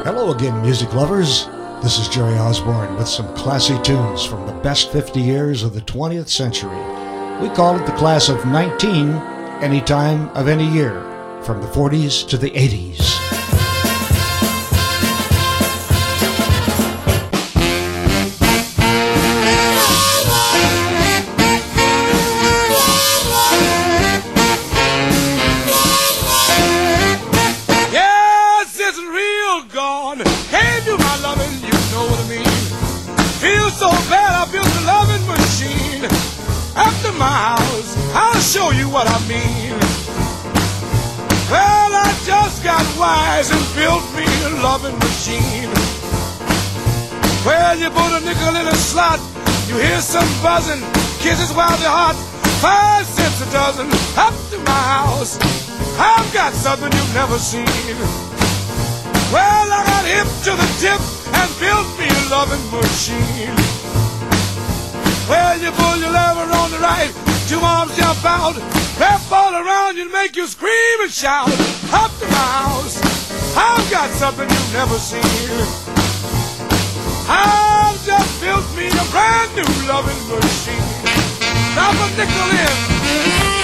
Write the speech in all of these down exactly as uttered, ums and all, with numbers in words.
Hello again, music lovers. This is Jerry Osborne with some classy tunes from the best fifty years of the twentieth century. We call it the class of nineteen, any time of any year, from the forties to the eighties. Show you what I mean. Well, I just got wise and built me a loving machine. Well, you put a nickel in a slot, you hear some buzzing, kisses while they're hot, five cents a dozen, up to my house. I've got something you've never seen. Well, I got hip to the tip and built me a loving machine. Well, you pull your lever on the right, two arms jump out, wrap all around you and make you scream and shout. Up to my house, I've got something you've never seen. I've just built me a brand new loving machine. Drop a nickel in.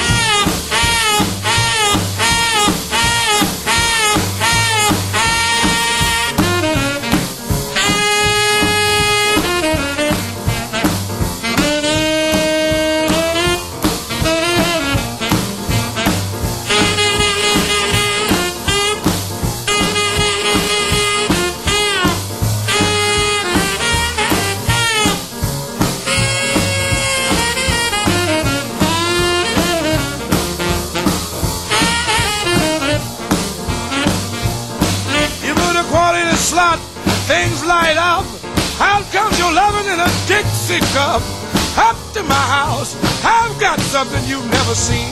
Things light up, out comes your loving in a Dixie cup. Up to my house, I've got something you've never seen.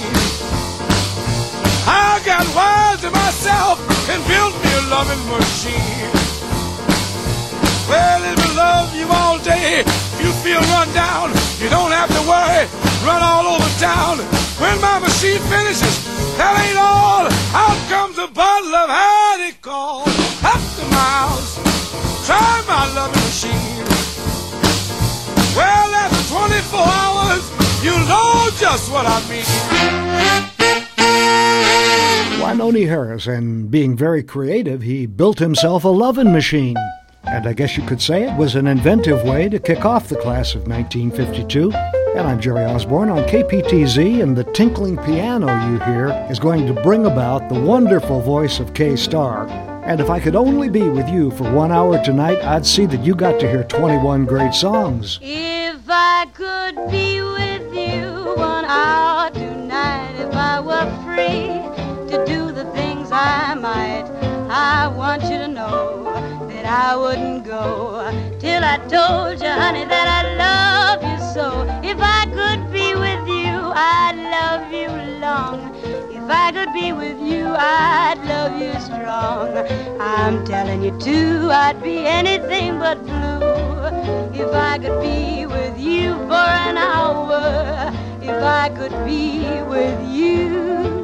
I got wise to myself and built me a loving machine. Well, it will love you all day. You feel run down, you don't have to worry, run all over town. When my machine finishes, that ain't all. Out comes a bottle of honeycomb. Up to my house, try my loving machine. Well, after twenty-four hours, you know just what I mean. Wynonie Harris, and being very creative, he built himself a loving machine. And I guess you could say it was an inventive way to kick off the class of nineteen fifty-two. And I'm Jerry Osborne on K P T Z, and the tinkling piano you hear is going to bring about the wonderful voice of Kay Starr. And if I could only be with you for one hour tonight, I'd see that you got to hear twenty-one great songs. If I could be with you one hour tonight, if I were free to do the things I might, I want you to know that I wouldn't go till I told you, honey, that I love you so. If I could be with you, I'd love you long. If I could be with you, I'd love you strong. I'm telling you too, I'd be anything but blue if I could be with you for an hour. If I could be with you.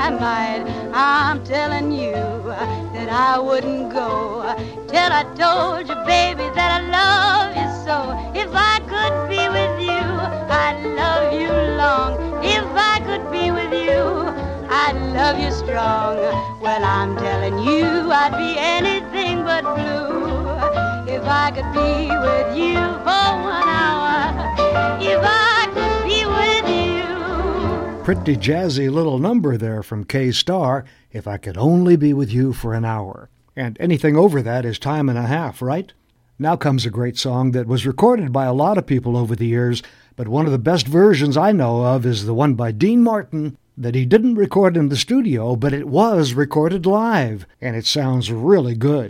I might. I'm telling you that I wouldn't go till I told you, baby, that I love you so. If I could be with you, I'd love you long. If I could be with you, I'd love you strong. Well, I'm telling you, I'd be anything but blue if I could be with you for one hour. If I could be with you. Pretty jazzy little number there from K-Star, If I Could Only Be With You for an Hour. And anything over that is time and a half, right? Now comes a great song that was recorded by a lot of people over the years, but one of the best versions I know of is the one by Dean Martin that he didn't record in the studio, but it was recorded live, and it sounds really good.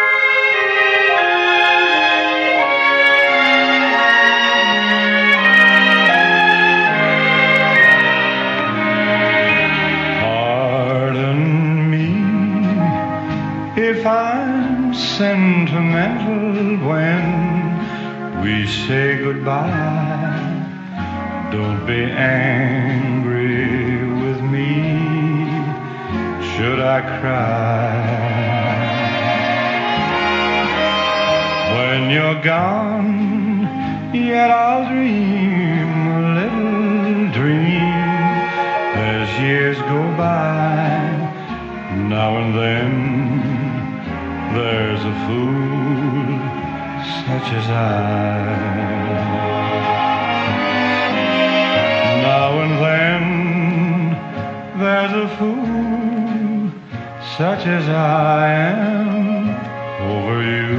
Pardon me if I'm sentimental when we say goodbye. Don't be angry with me, should I cry? When you're gone, yet I'll dream a little dream as years go by. Now and then there's a fool such as I. Now and then there's a fool such as I am over you.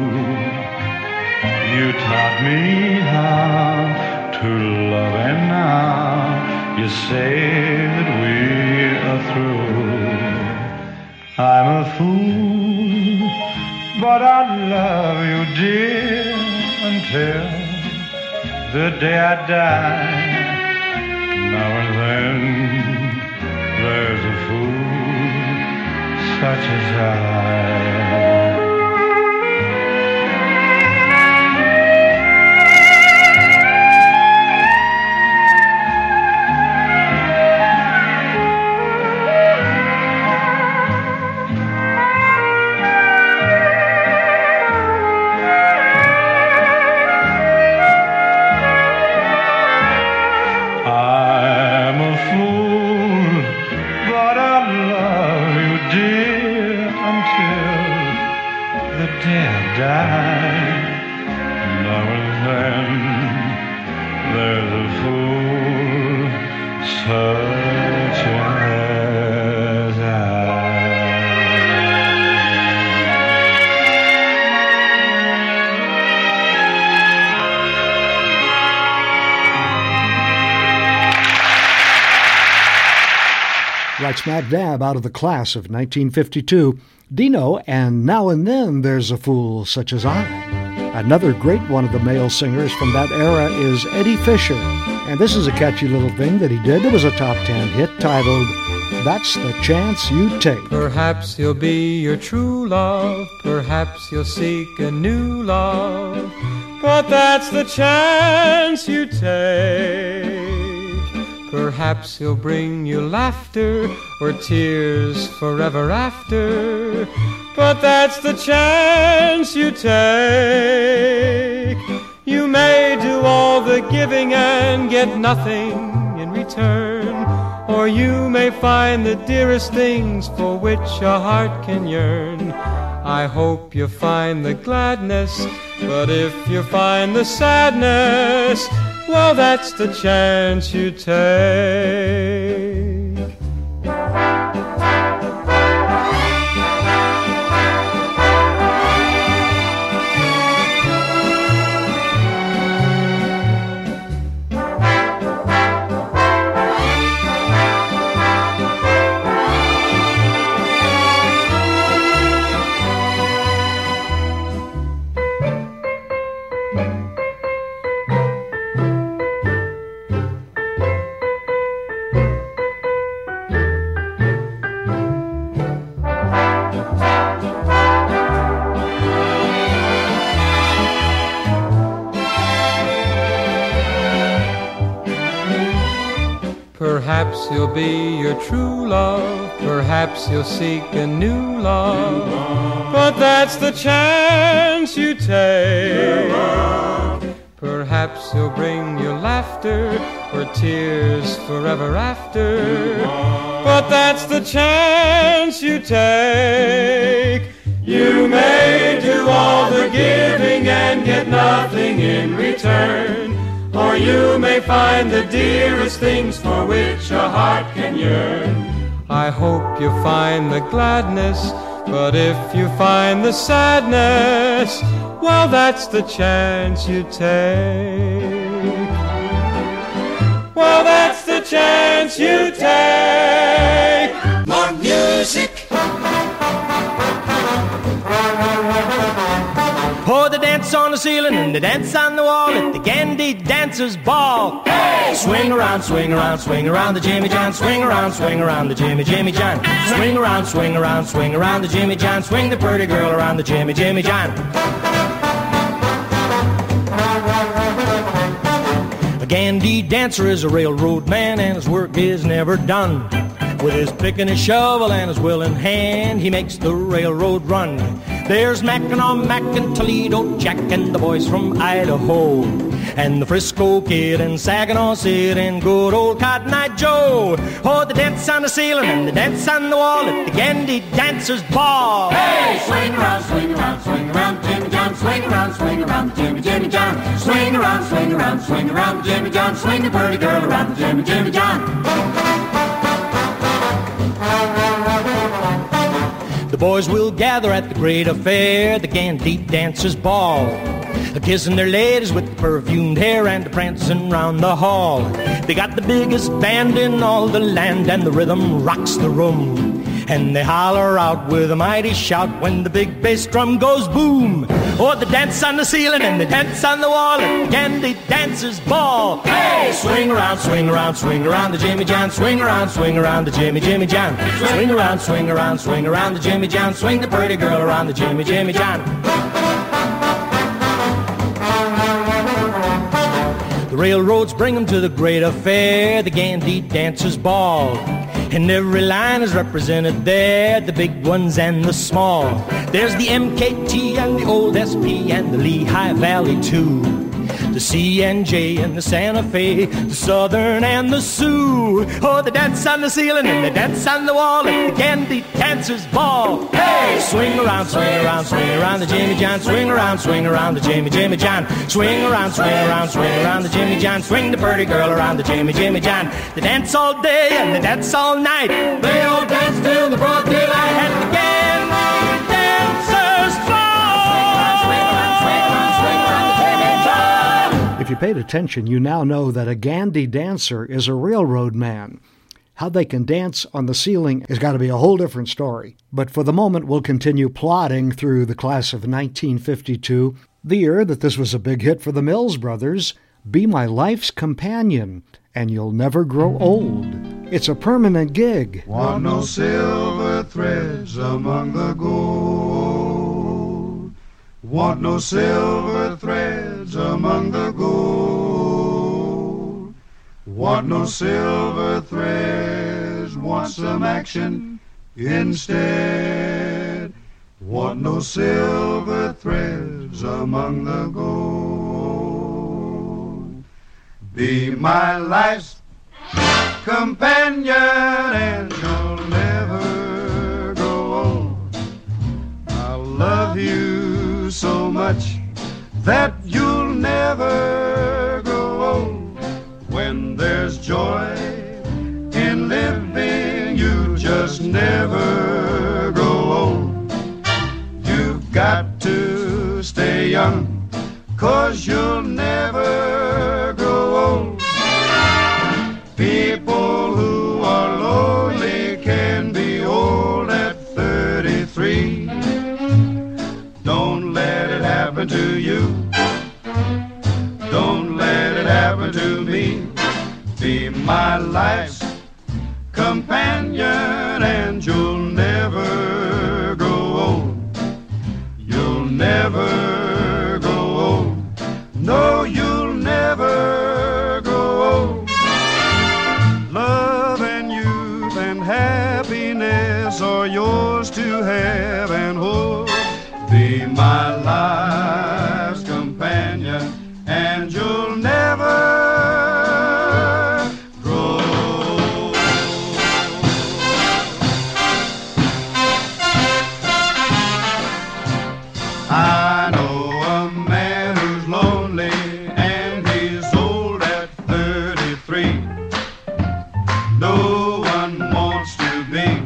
You taught me how to love, and now you say that we're through. I'm a fool, but I love you, dear, until the day I die. Now and then there's a fool such as I. Right smack dab out of the class of nineteen fifty-two, Dino and Now and Then There's a Fool Such as I. Another great one of the male singers from that era is Eddie Fisher, and this is a catchy little thing that he did. It was a top ten hit titled, That's the Chance You Take. Perhaps he'll be your true love, perhaps you'll seek a new love, but that's the chance you take. Perhaps he'll bring you laughter or tears forever after, but that's the chance you take. You may do all the giving and get nothing in return, or you may find the dearest things for which a heart can yearn. I hope you find the gladness, but if you find the sadness, well, that's the chance you take. Perhaps you'll be your true love, perhaps you'll seek a new love, but that's the chance you take. Perhaps you'll bring your laughter or tears forever after, but that's the chance you take. You may do all the giving and get nothing in return, or you may find the dearest things for which a heart can yearn. I hope you find the gladness, but if you find the sadness, well, that's the chance you take. Well, that's the chance you take. More music. Oh, the dance on the ceiling and the dance on the wall at the Gandhi Dancers Ball. Hey! Swing around, swing around, swing around the Jimmy John. Swing around, swing around the Jimmy, Jimmy John. Swing around, swing around, swing around the Jimmy John. Swing the pretty girl around the Jimmy, Jimmy John. A Gandhi dancer is a railroad man and his work is never done. With his pick and his shovel and his will in hand, he makes the railroad run. There's Mackinac, Mac and Toledo Jack and the boys from Idaho, and the Frisco Kid and Saginaw Sid and good old Cotton Eye Joe. Oh, the dance on the ceiling and the dance on the wall at the Gandhi Dancers Ball. Hey! Swing around, swing around, swing around Jimmy John. Swing around, swing around Jimmy, Jimmy John. Swing around, swing around, swing around Jimmy John. Swing the pretty girl around the Jimmy, Jimmy John. The boys will gather at the great affair, the Gandhi Dancers Ball, kissing their ladies with the perfumed hair and prancing round the hall. They got the biggest band in all the land and the rhythm rocks the room. And they holler out with a mighty shout when the big bass drum goes boom. Oh, the dance on the ceiling and the dance on the wall at the Gandhi Dancers Ball. Hey! Swing around, swing around, swing around the Jimmy John. Swing around, swing around the Jimmy, Jimmy John. Swing around, swing around, swing around the Jimmy John. Swing the pretty girl around the Jimmy, Jimmy John. The railroads bring them to the great affair, the Gandhi Dancers Ball. And every line is represented there, the big ones and the small. There's the M K T and the old S P and the Lehigh Valley too. The C and J and the Santa Fe, the Southern and the Sioux. Oh, the dance on the ceiling and the dance on the wall at the Gandhi Dancers Ball. Hey! Swing around, swing around, swing around the Jimmy John. Swing around, swing around the Jimmy, Jimmy John. Swing around, swing around, swing around the Jimmy John. Swing the pretty girl around the Jimmy, Jimmy John. They dance all day and they dance all night. They all dance till the broad daylight at the Gandhi Dancers Ball. Swing around, swing around, swing around the Jimmy John. If you paid attention, you now know that a Gandhi dancer is a railroad man. How they can dance on the ceiling has got to be a whole different story. But for the moment, we'll continue plodding through the class of nineteen fifty-two, the year that this was a big hit for the Mills Brothers, Be My Life's Companion, and You'll Never Grow Old. It's a permanent gig. Want no silver threads among the gold. Want no silver threads among the gold. Want no silver threads, want some action instead. Want no silver threads among the gold. Be my life's companion and you'll never grow old. I'll love you so much that you'll never grow old. When there's joy in living, you just never grow old. You've got to stay young, 'cause you'll never grow old. People who are lonely can be old at thirty-three. Don't let it happen to you. Don't let it happen to me. Be my life's companion and you'll never grow old. You'll never grow old. happiness are yours to have and hold. Be my life's companion, and you'll never grow. I know a man who's lonely, and he's old at thirty-three. No one wants to be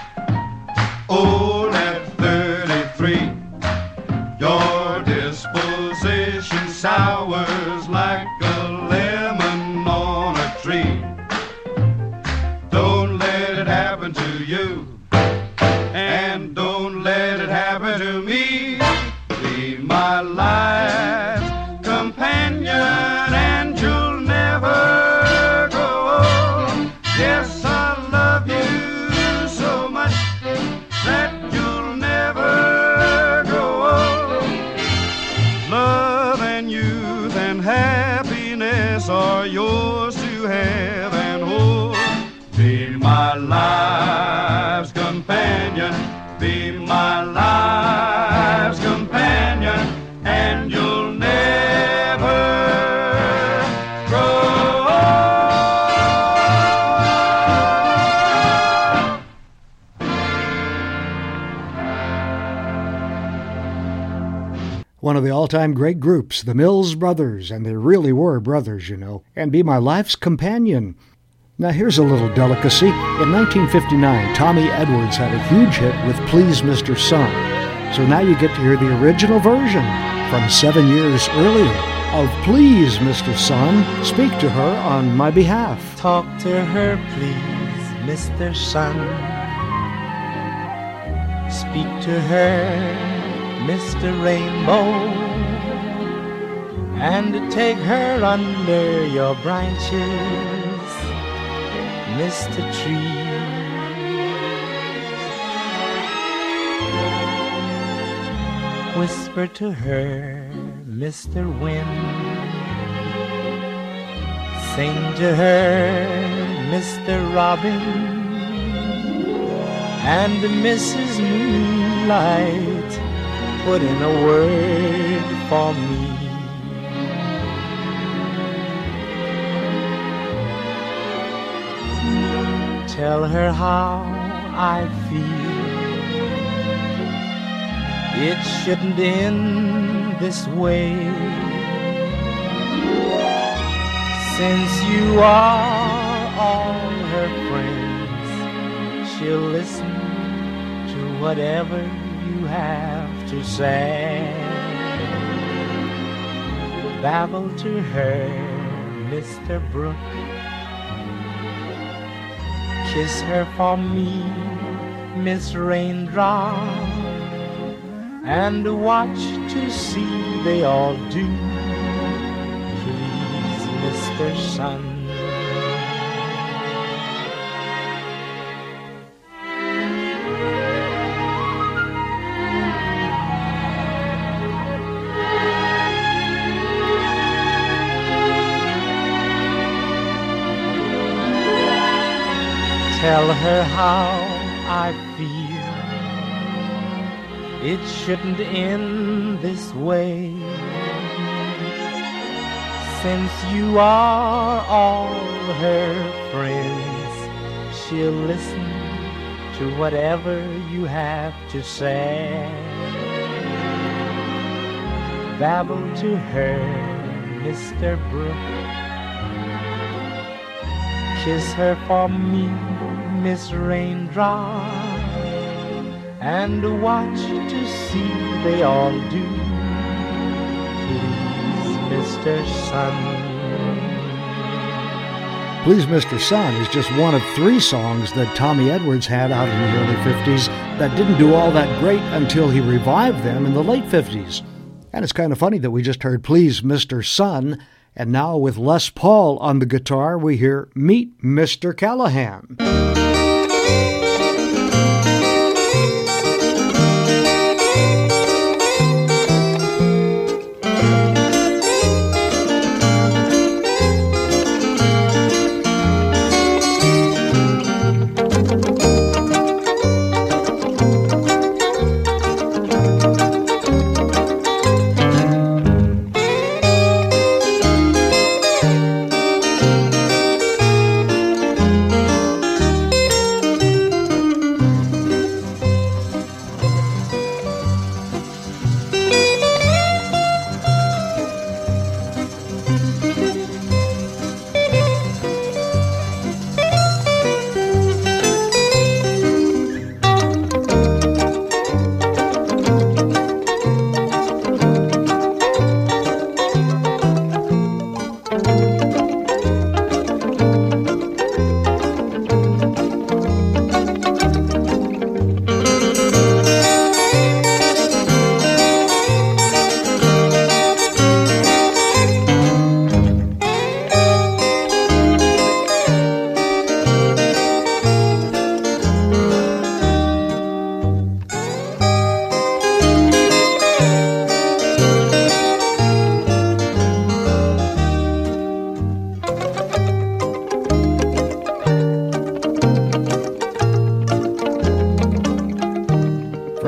old at thirty-three. Your disposition sours like a lemon on a tree. Don't let it happen to you, and don't let it happen to me. Be my life's companion, and you'll never grow old. Yes, I love you so much that you'll never grow old. Love and youth and happiness are yours to have and hold. Be my life's companion, be my life's companion, and you'll never grow old. One of the all-time great groups, the Mills Brothers, and they really were brothers, you know, and Be My Life's Companion. Now here's a little delicacy. In nineteen fifty-nine, Tommy Edwards had a huge hit with Please Mister Sun. So now you get to hear the original version from seven years earlier of Please Mister Sun, Speak to Her on My Behalf. Talk to her, please, Mister Sun. Speak to her, Mister Rainbow, and take her under your branches, Mister Tree. Whisper to her, Mister Wind. Sing to her, Mister Robin, and Missus Moonlight, put in a word for me. Tell her how I feel. It shouldn't end this way. Since you are all her friends, she'll listen to whatever you have to say. Babble to her, Mister Brook. Kiss her for me, Miss Raindrop, and watch to see they all do. Please, Mister Sun. Tell her how I feel. It shouldn't end this way. Since you are all her friends, she'll listen to whatever you have to say. Babble to her, Mister Brook. Kiss her for me, Miss Raindrop, and watch to see they all do. Please, Mister Sun. Please Mister Sun is just one of three songs that Tommy Edwards had out in the early fifties that didn't do all that great until he revived them in the late fifties. And it's kind of funny that we just heard Please Mister Sun, and now with Les Paul on the guitar, we hear Meet Mister Callahan.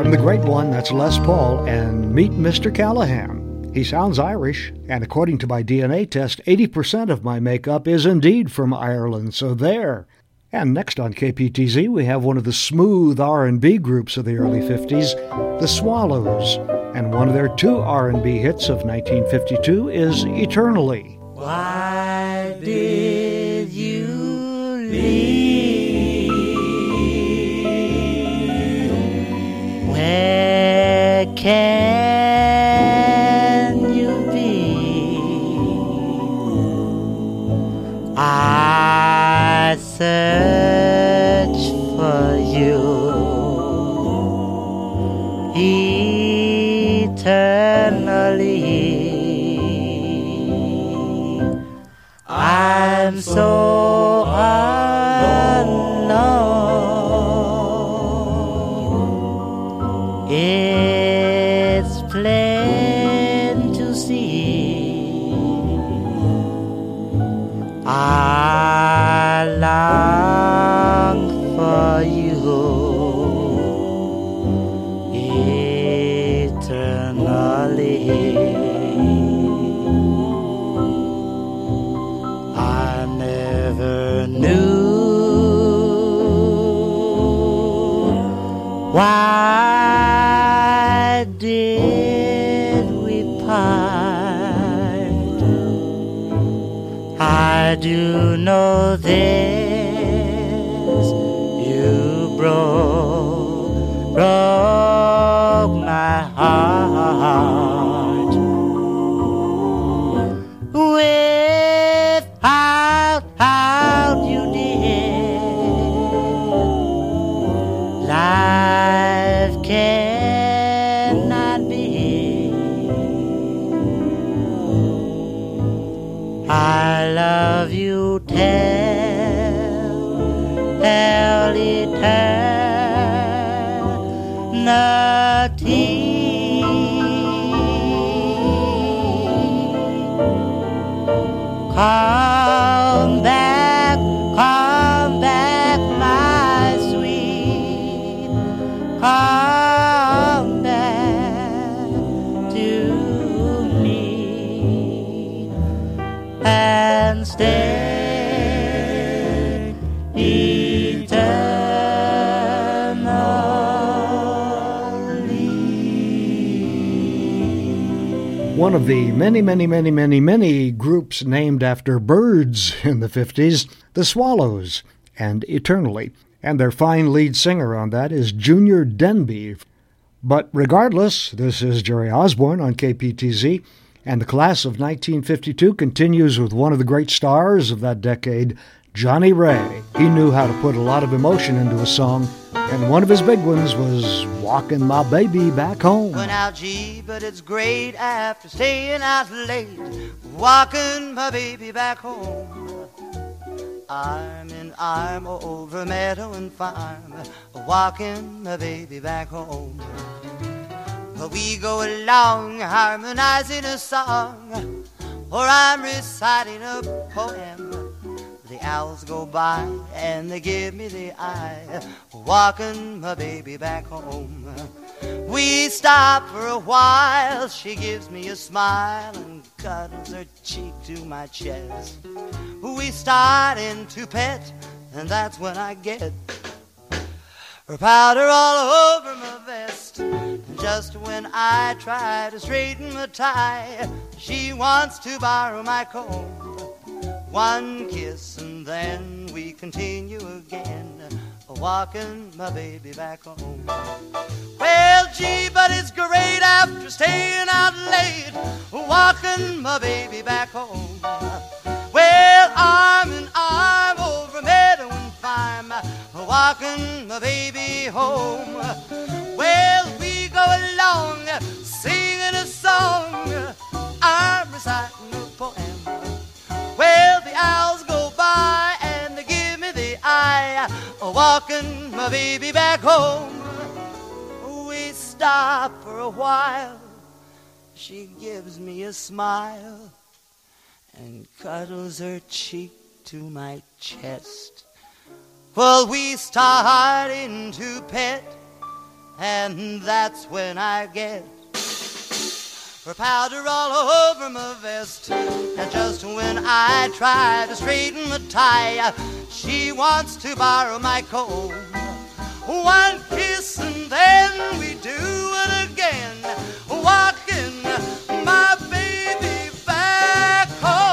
From the great one, that's Les Paul, and meet Mister Callahan. He sounds Irish, and according to my D N A test, eighty percent of my makeup is indeed from Ireland, so there. And next on K P T Z, we have one of the smooth R and B groups of the early fifties, the Swallows, and one of their two R and B hits of nineteen fifty-two is Eternally. Why did you leave? Where can you be? I search for you eternally. I'm so alone. It's plain to see. I long for you eternally. I never knew why did we part. I do know this, you broke, broke my heart. Without out you did, life cannot be. I love you till, till eternity. Come back, come back, my sweet. Come back to me and stay eternally. One of the many, many, many, many, many groups named after birds in the fifties, the Swallows, and Eternally. And their fine lead singer on that is Junior Denby. But regardless, this is Jerry Osborne on K P T Z, and the class of nineteen fifty-two continues with one of the great stars of that decade, Johnny Ray. He knew how to put a lot of emotion into a song, and one of his big ones was Walking My Baby Back Home. Well, now, gee, but it's great after staying out late, walking my baby back home. Arm in arm over meadow and farm, walking my baby back home. We go along harmonizing a song, or I'm reciting a poem. The owls go by and they give me the eye, walking my baby back home. We stop for a while, she gives me a smile and cuddles her cheek to my chest. We start into pet, and that's when I get her powder all over my vest. And just when I try to straighten my tie, she wants to borrow my comb. One kiss and then we continue again, walking my baby back home. Well, gee, but it's great after staying out late, walking my baby back home. Well, arm in arm over meadow and farm, walking my baby home. Well, we go along singing a song, I'm reciting a poem. Well, the owls go by and they give me the eye, walking my baby back home. We stop for a while, she gives me a smile and cuddles her cheek to my chest. Well, we start into pet, and that's when I get her powder all over my vest. And just when I try to straighten the tie, she wants to borrow my comb. One kiss and then we do it again, walking my baby back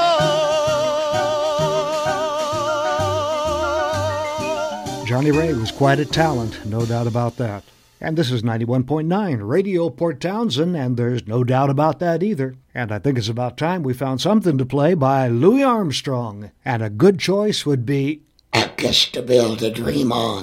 home. Johnny Ray was quite a talent, no doubt about that. And this is ninety-one point nine Radio Port Townsend, and there's no doubt about that either. And I think it's about time we found something to play by Louis Armstrong. And a good choice would be A Kiss to Build a Dream On.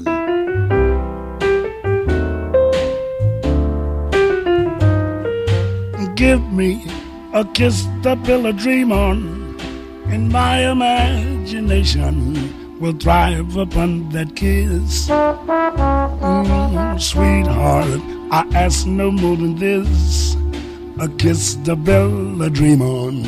Give me a kiss to build a dream on, and my imagination will thrive upon that kiss. Mm, sweetheart, I ask no more than this, a kiss to build a dream on.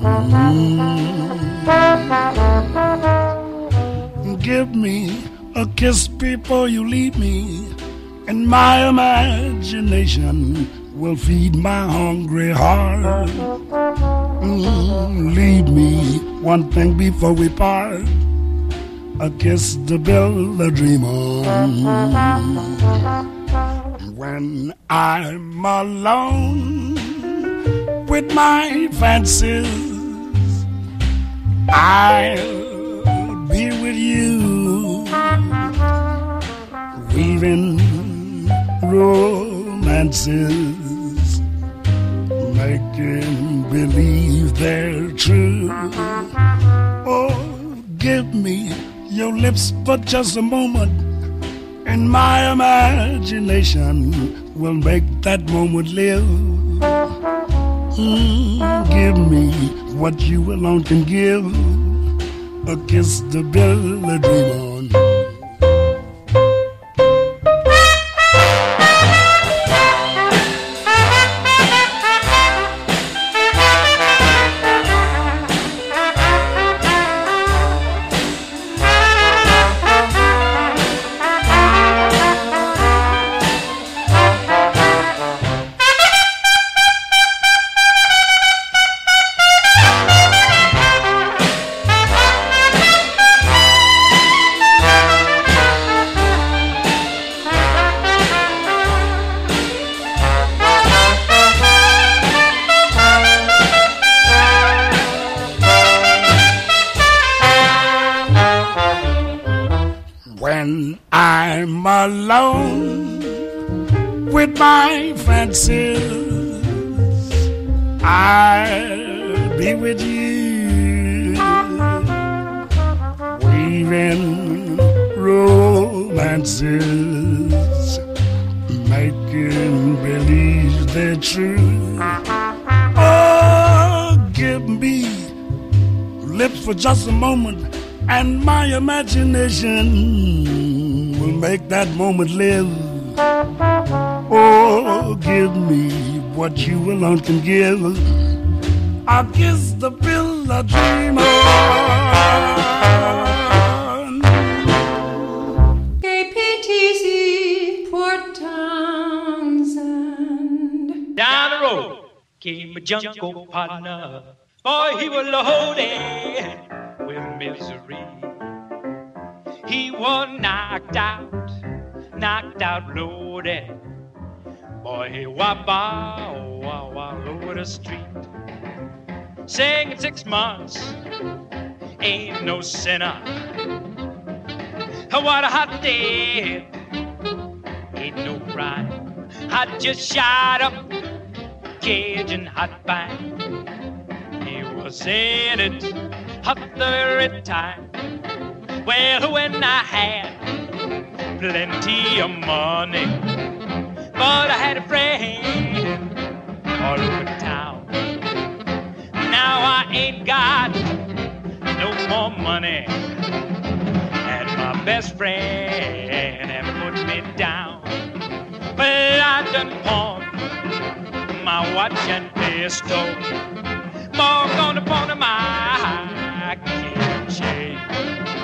Mm. Give me a kiss before you leave me, and my imagination will feed my hungry heart. Mm, leave me one thing before we part, a kiss to build a dream on. When I'm alone with my fancies, I'll be with you, weaving romances, making believe they're true. Oh, give me your lips for just a moment, and my imagination will make that moment live. Mm, give me what you alone can give, a kiss to build a dream on. When I'm alone with my fancies, I'll be with you, weaving romances, making believe they're true. Oh, give me lips for just a moment, and my imagination will make that moment live. Oh, give me what you alone can give, I'll kiss the build a dream on. K P T C, Port Townsend. Down the road came a jungle partner. Boy, he was loaded with misery. He was knocked out, knocked out loaded. Boy, he wop wow wow all over the street, singing six months ain't no sinner. What a hot day, ain't no crime. I just shot up Cajun hot pie. He was in it at the very time. Well, when I had plenty of money, but I had a friend all over town. Now I ain't got no more money, and my best friend have put me down. Well, I done pawned my watch and pistol, more gonna pawn my keychain.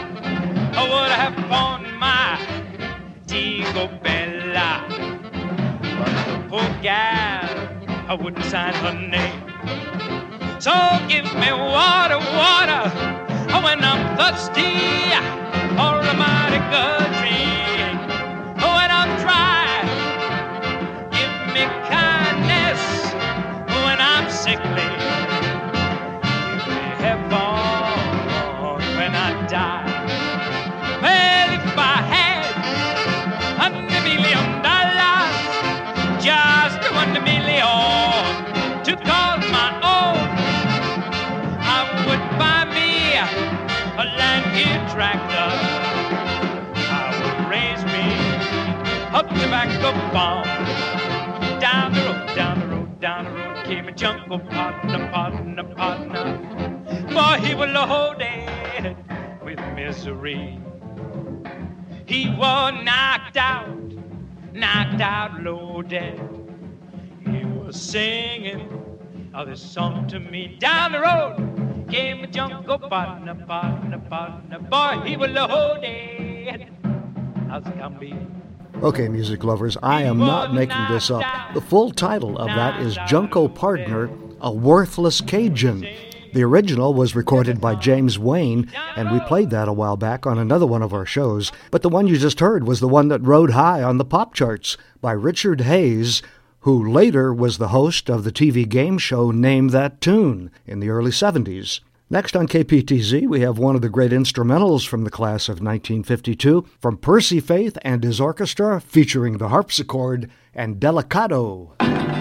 I would have pawned my Tigo Bella, poor gal, I wouldn't sign her name. So give me water, water, when I'm thirsty, or a mighty good drink. When I'm dry, give me kindness, when I'm sickly, give me heaven when I die. Well, if I had a million dollars, just one million to call my own, I would buy me a land tractor. I would raise me a tobacco farm. Down the road, down the road, down the road came a jungle partner, partner, partner. For he was loaded with misery. He was knocked out, knocked out, loaded. He was singing oh, this song to me. Down the road came a jungle partner, partner, partner. Boy, he was loaded. How's it gonna be? Okay, music lovers, I am not making this up. The full title of that is Jungle Partner, A Worthless Cajun. The original was recorded by James Wayne, and we played that a while back on another one of our shows. But the one you just heard was the one that rode high on the pop charts by Richard Hayes, who later was the host of the T V game show Name That Tune in the early seventies. Next on K P T Z, we have one of the great instrumentals from the class of nineteen fifty-two, from Percy Faith and his orchestra, featuring the harpsichord and Delicado.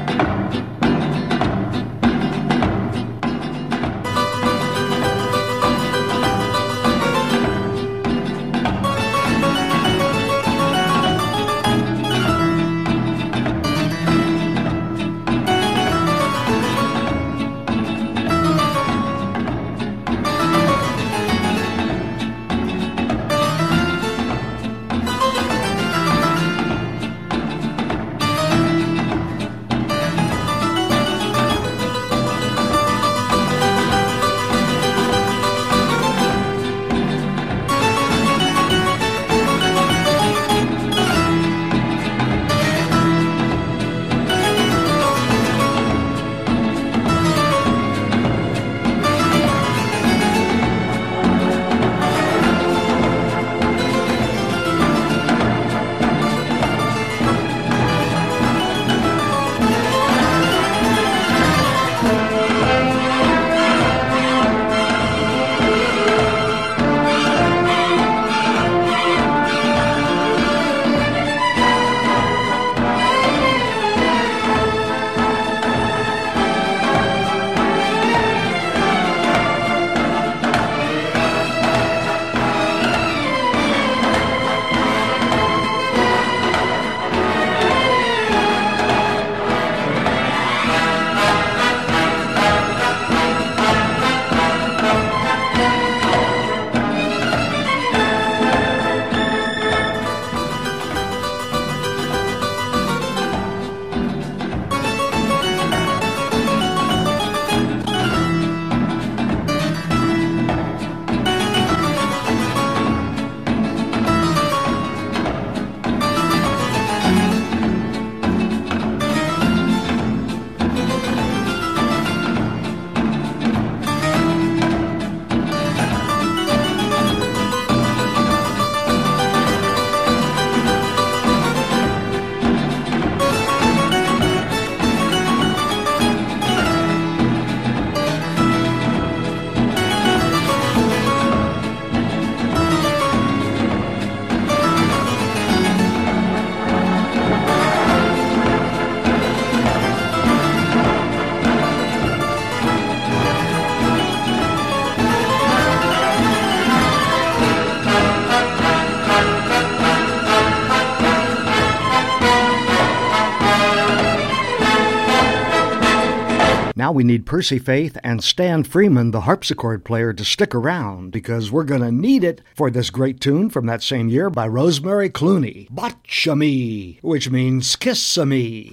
Now we need Percy Faith and Stan Freeman, the harpsichord player, to stick around because we're going to need it for this great tune from that same year by Rosemary Clooney, Botcha-me, which means kiss-a-me.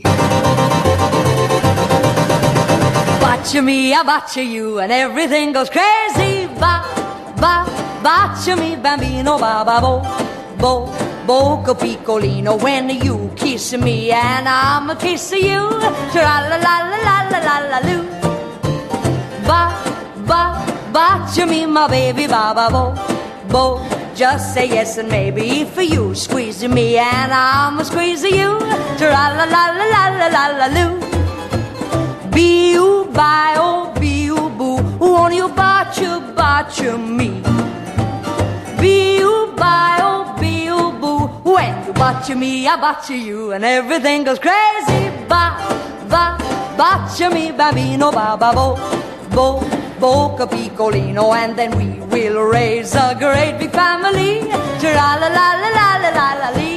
Botcha-me, I botcha you, and everything goes crazy. Ba, ba, botcha-me, bambino, ba, ba, bo, bo. Boca Piccolino, when you kiss me and I'm a kiss you. Tra-la-la-la-la-la-la-la-loo. Ba, ba, bacia me, my baby, ba-ba-bo, bo. Just say yes and maybe for you. Squeeze me and I'm a squeeze you. Tra-la-la-la-la-la-la-loo. Be-oo, bye-oh, be-oo, boo. Won't you bacia, bacia me? Be-oo, bye-oh, be-oo, boo. When you bacia me, I bacia you, and everything goes crazy. Ba, ba, bacia me, bambino, ba-ba-bo, bo. Boca Piccolino, and then we will raise a great big family. Tra-la-la-la-la-la-la-lee.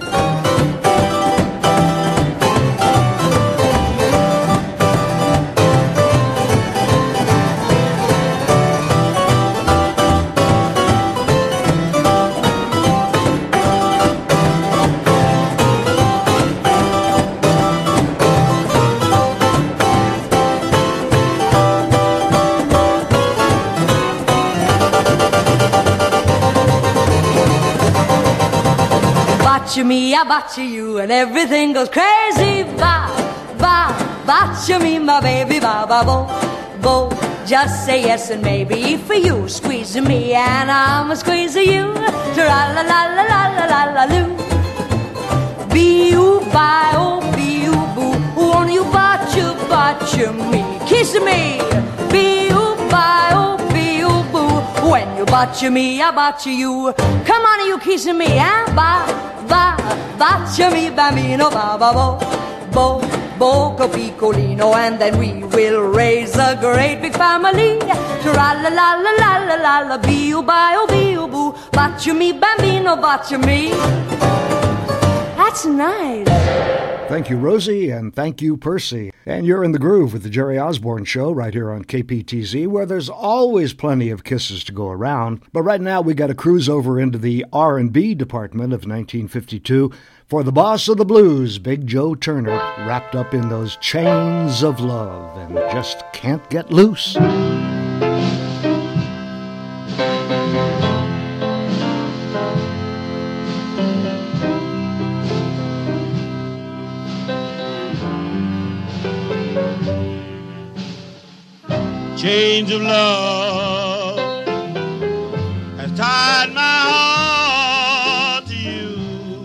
Bacia me, I bacia you, and everything goes crazy. Ba, ba, bacia me, my baby, ba, ba, bo, bo. Just say yes and maybe for you. Squeeze me and I'm a squeeze you. Tra-la-la-la-la-la-la-loo. Be-oo, bye-oh, be-oo, boo. Won't you bacia, bacia me? Kiss me. Be-oo, bye-oh, be-oo, boo. When you bacia me, I bacia you. Come on, you kissing me, eh? Ba, ba, bacia me, bambino, ba, ba, bo, bo, Boca Piccolino, and then we will raise a great big family. Tra-la-la-la-la-la-la-la, be-oo, bye-oh, be-oo, boo. Bacia me, bambino, bacia me. That's nice. Thank you, Rosie, and thank you, Percy. And you're in the groove with the Jerry Osborne Show right here on K P T Z, where there's always plenty of kisses to go around. But right now we got to cruise over into the R and B department of nineteen fifty-two for the boss of the blues, Big Joe Turner, wrapped up in those chains of love and just can't get loose. Chains of love has tied my heart to you.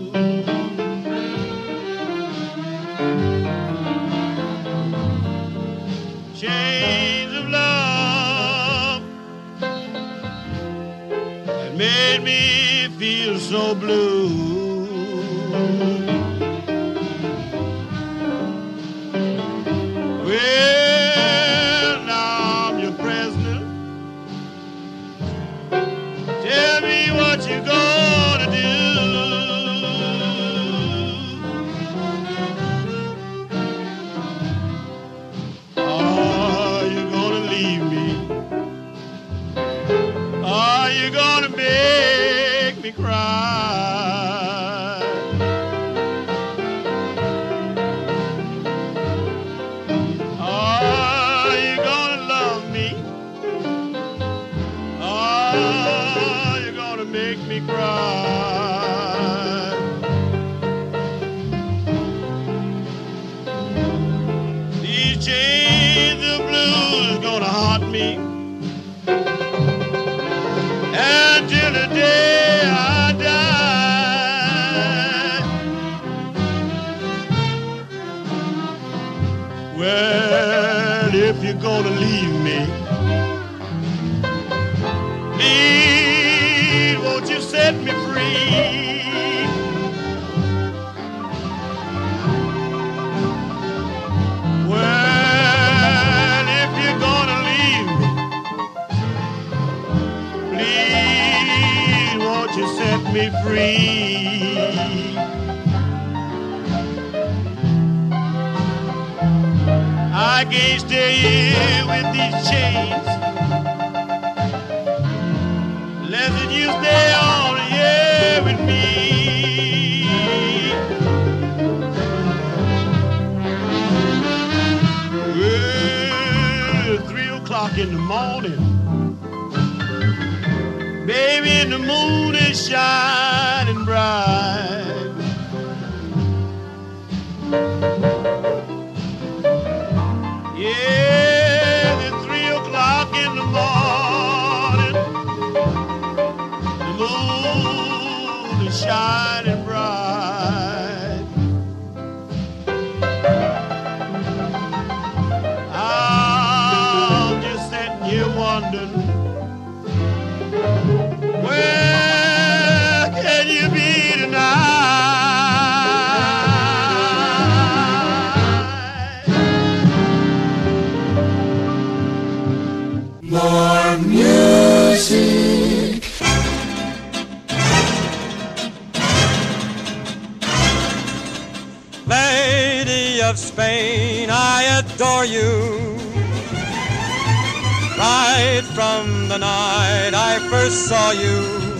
Chains of love that made me feel so blue. Well, what you gonna do? Are you gonna leave me? Are you gonna make me cry? Are you gonna love me? Are you gonna make me cry? These chains of blues gonna haunt me until the day I die. Well, if you're gonna leave me, please won't you set me free? Well, if you're gonna leave me, please won't you set me free? I can't stay here with these chains. Listen, you stay on here with me. Well, three o'clock in the morning, baby, and the moon is shining bright. Lady of Spain, I adore you. Right from the night I first saw you,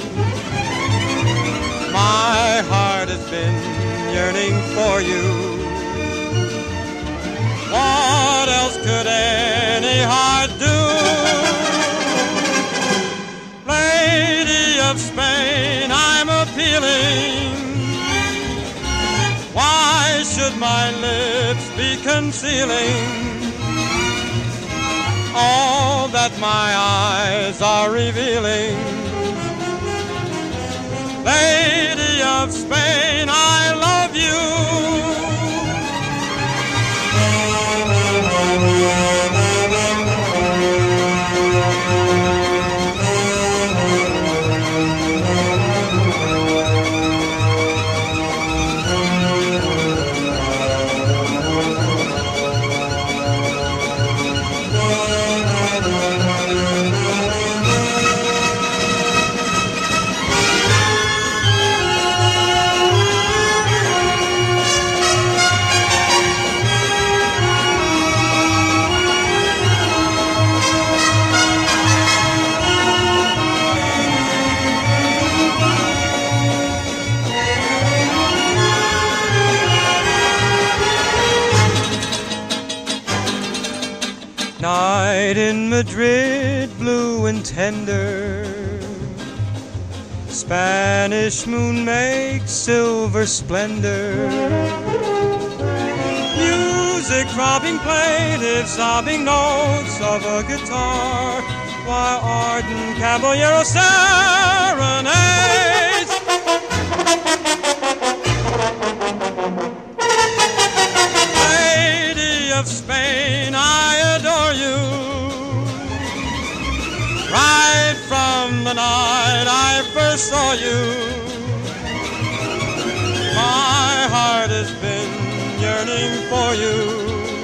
my heart has been yearning for you. What else could any heart do? Lady of Spain, I'm appealing. Why should my lips be concealing all that my eyes are revealing? Lady of Spain, I love you. Night in Madrid, blue and tender, Spanish moon makes silver splendor. Music throbbing plaintive, sobbing notes of a guitar, while ardent caballero serenades. Lady of Spain, I adore you. Right from the night I first saw you, my heart has been yearning for you.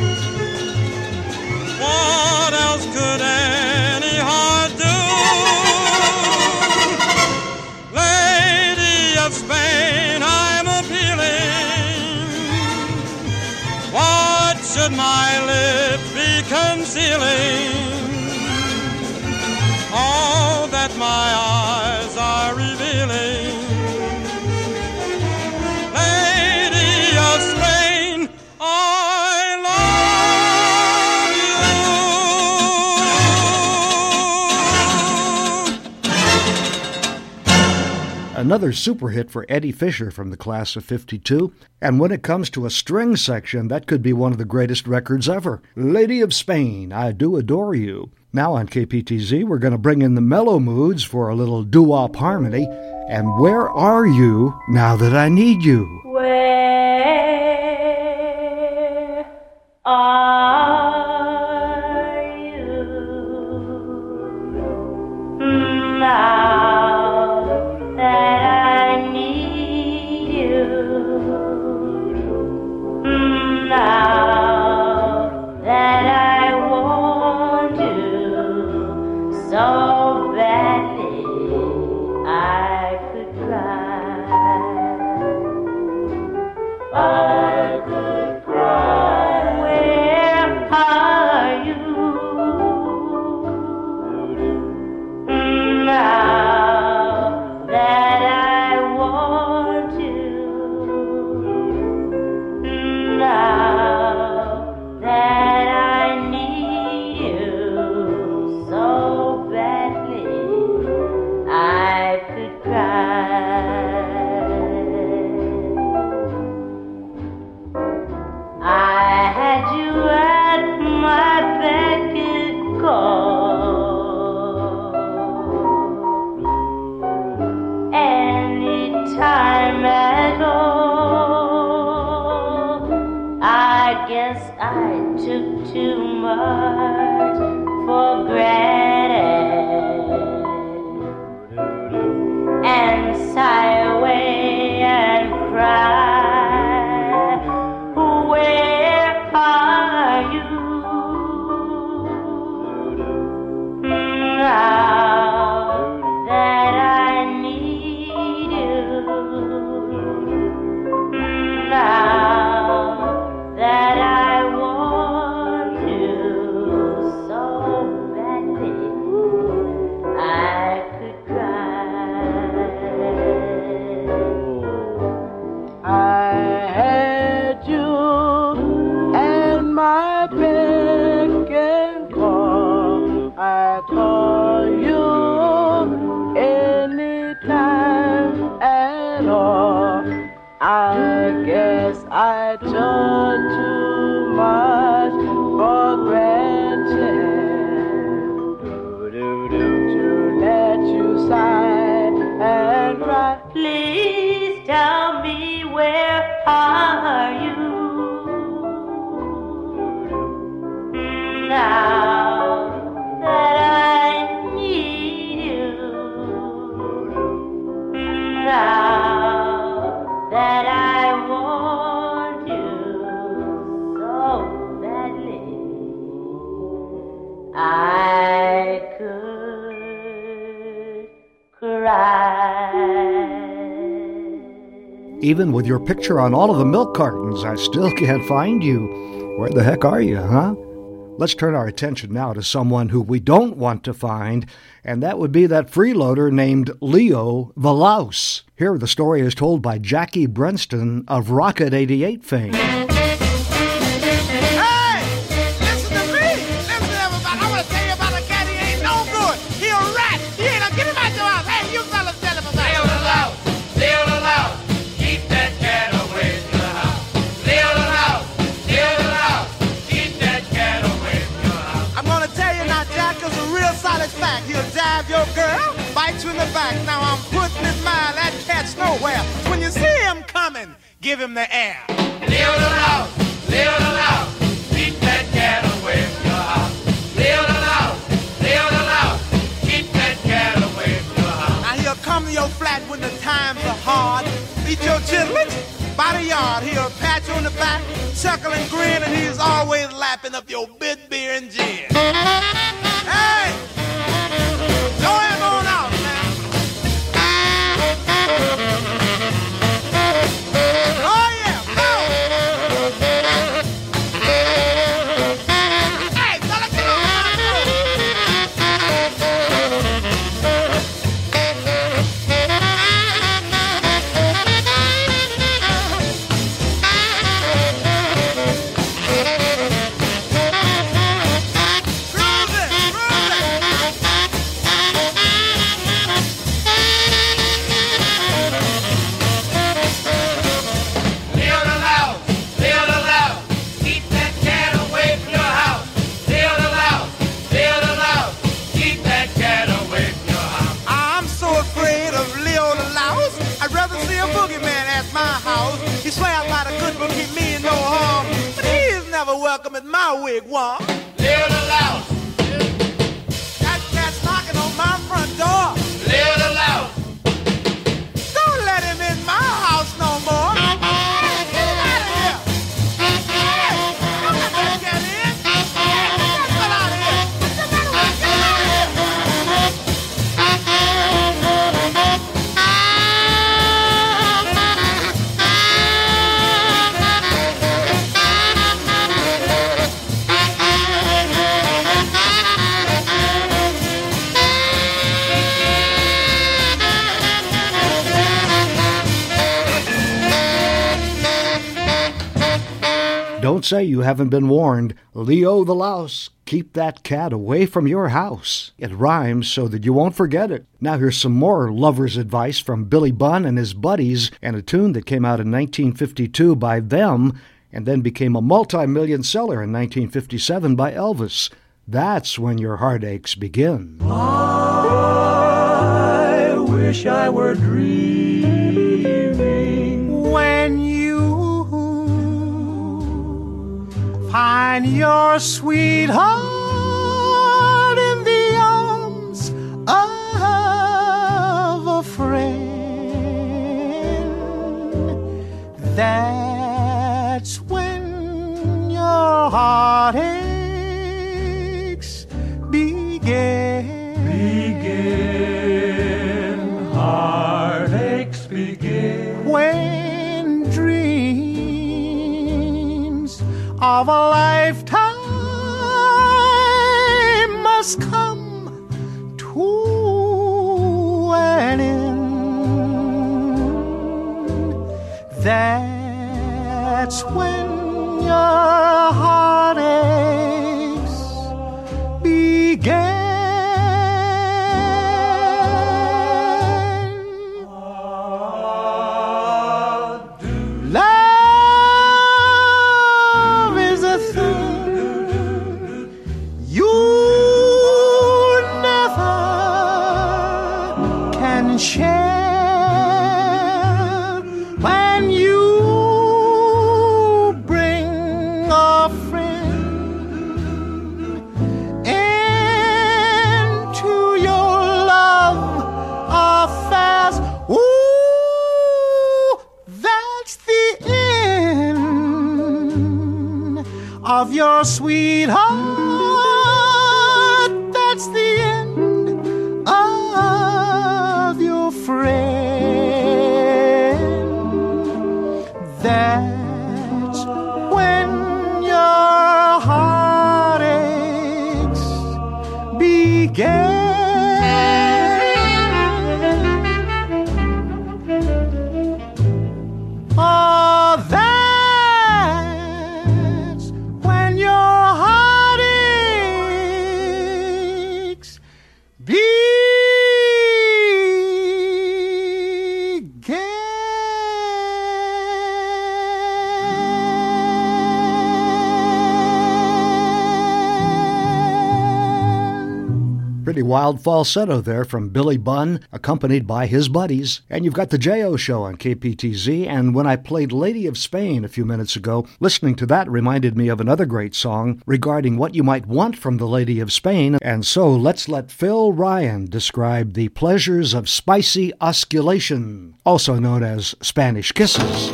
What else could any heart do? Lady of Spain, I'm appealing. What should my lips be concealing? All that my eyes are revealing. Lady of Spain, I love you. Another super hit for Eddie Fisher from the class of fifty-two. And when it comes to a string section, that could be one of the greatest records ever. Lady of Spain, I Do Adore You. Now on K P T Z, we're going to bring in the mellow moods for a little doo-wop harmony. And Where Are You Now That I Need You? Where are you now that I need you? Now that I want you so badly I could cry. I could cry. Where are you now that I want you? Now that I need you so badly I could cry. I had you at my beck and call anytime at all. I guess I took too much for granted and sigh away and cry. Where are you now that I need you? Now I took too much for granted. Do-do-do to let you sigh and cry. Please tell me, where are you now that I need you? Now that I want you so badly, I could cry. Even with your picture on all of the milk cartons, I still can't find you. Where the heck are you, huh? Let's turn our attention now to someone who we don't want to find, and that would be that freeloader named Leo the Louse. Here the story is told by Jackie Brenston of Rocket eighty-eight fame. Hey! Listen to me! Listen to everybody! I want to tell you about a cat. He ain't no good. He a rat. He ain't a... Get him out your house. Hey, you fellas tell him about it. Leo the Louse. Leo the Louse. Keep that cat away from your house. Leo the Louse. Leo the Louse. Keep that cat away from your house. I'm going to tell you now, Jack, is a real solid fact. He'll jive your girl, bite you in the back. Now I'm putting his mind, that cat's nowhere. When you see him coming, give him the air. Leo the Louse. Leo the Louse. Keep that cat away from your house. Leo the Louse. Leo the Louse. Keep that cat away from your house. Now he'll come to your flat when the times are hard. Eat your chitlins by the yard. He'll pat you on the back, chuckle and grin, and he's always lapping up your bit beer and gin. Hey! Throw him on out, man. Oh, yeah, go! Hey, fella, get on my welcome at my wigwam. Leo the Louse. That cat's knocking on my front door. Leo the Louse. Don't let him in my house no more. Get him out of here. Hey, don't let that cat in. Get him out of here. Get him out of Don't say you haven't been warned. Leo the Louse, keep that cat away from your house. It rhymes so that you won't forget it. Now here's some more lover's advice from Billy Bunn and his buddies, and a tune that came out in nineteen fifty-two by them and then became a multi-million seller in nineteen fifty-seven by Elvis. That's when your heartaches begin. I wish I were dreaming when you find your sweetheart in the arms of a friend. That's when your heartaches begin. Begin. Heartaches begin. When dreams of a lifetime must come to an end. That's when your heartaches begin. Love of your sweetheart. That's the end of your friend. That's when your heartaches began. Oh, that's when your heartaches Pretty wild falsetto there from Billy Bunn, accompanied by his buddies. And you've got the J O Show on K P T Z, and when I played Lady of Spain a few minutes ago, listening to that reminded me of another great song regarding what you might want from the Lady of Spain, and so let's let Phil Ryan describe the pleasures of spicy osculation, also known as Spanish kisses.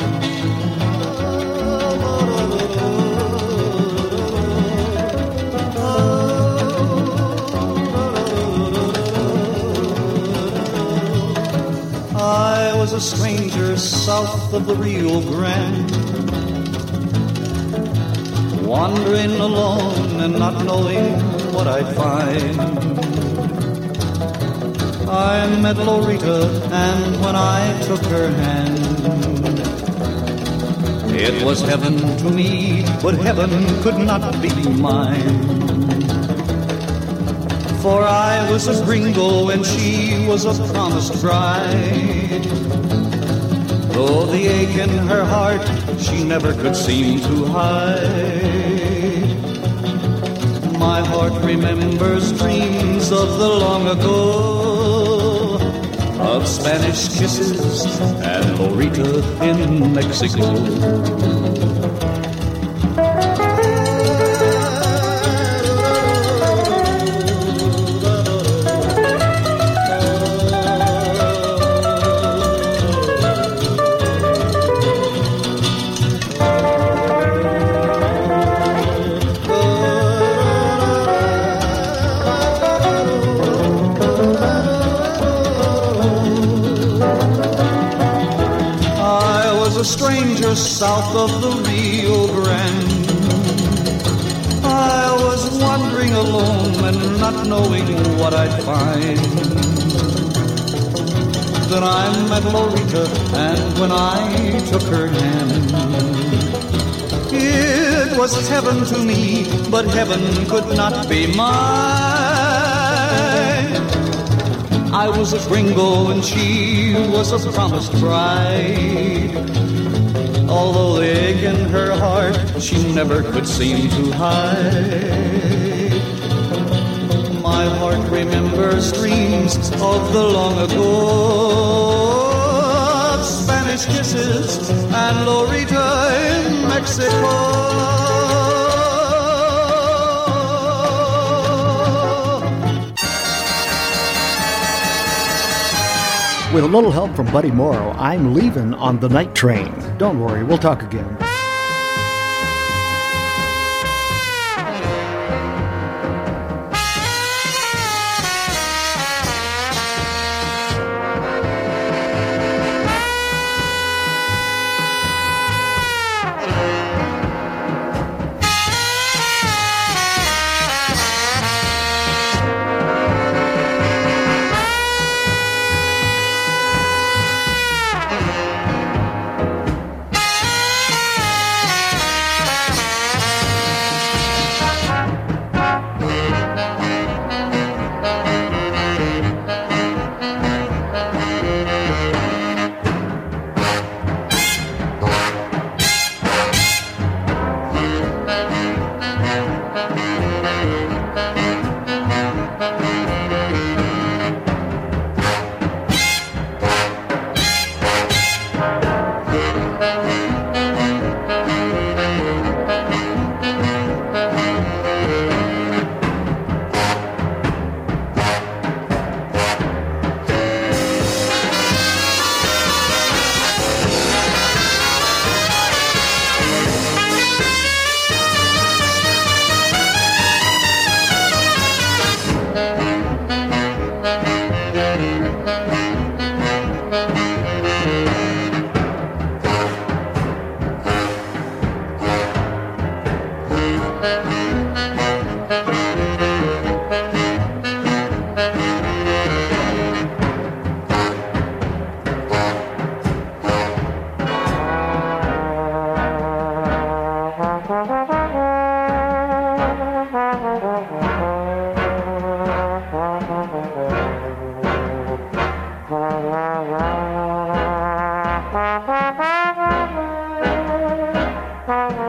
I was a stranger south of the Rio Grande, wandering alone and not knowing what I'd find. I met Lorita, and when I took her hand, it was heaven to me, but heaven could not be mine. For I was a gringo and she was a promised bride. Though the ache in her heart she never could seem to hide. My heart remembers dreams of the long ago, of Spanish kisses and Lorita in Mexico. South of the Rio Grande, I was wandering alone and not knowing what I'd find. Then I met Lorita, and when I took her hand, it was heaven to me, but heaven could not be mine. I was a gringo and she was a promised bride. Although the ache in her heart she never could seem to hide. My heart remembers dreams of the long ago, of Spanish kisses and Lorita in Mexico. With a little help from Buddy Morrow, I'm leaving on the night train. Don't worry, we'll talk again.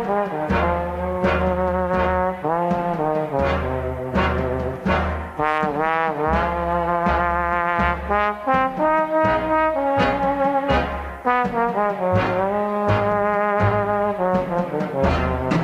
Thank you.